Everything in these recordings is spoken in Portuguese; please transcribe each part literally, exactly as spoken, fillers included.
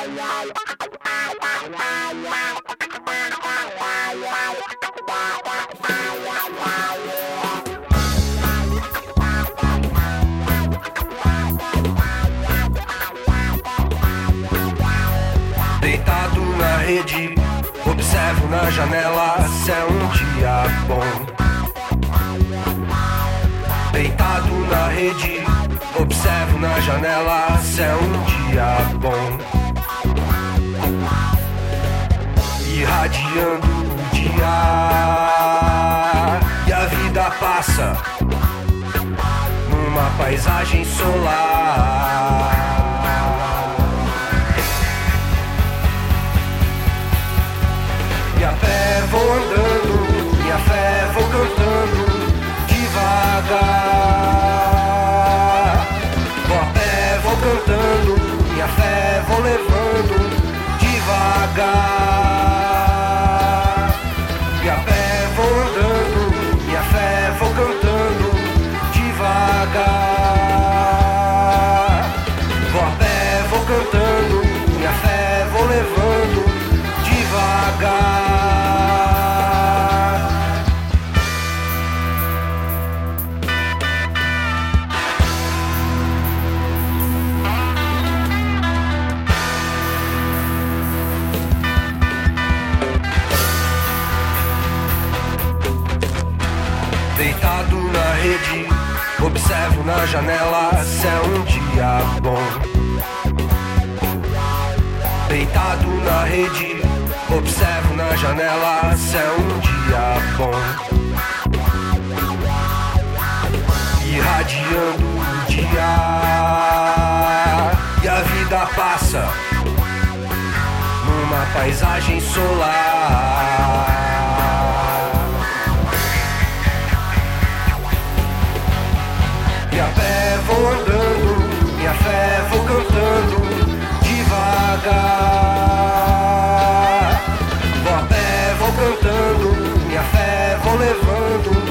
Deitado na rede, observo na janela se é um dia bom. Deitado na rede, observo na janela se é um dia bom. Irradiando o dia e a vida passa numa paisagem solar. E a pé vou andando, minha fé vou cantando devagar. Vou a pé, vou cantando, minha fé vou levando devagar. E a pé vou andando, minha fé vou cantando devagar. Vou a pé, vou cantando, minha fé vou levando devagar. Deitado na rede, observo na janela se é um dia bom. Deitado na rede, observo na janela se é um dia bom. Irradiando o dia e a vida passa numa paisagem solar. E a pé vou andando, minha fé vou cantando devagar. Vou a pé, vou cantando, minha fé vou levando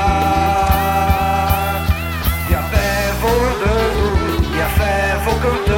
devagar. E a pé vou andando, minha fé vou cantando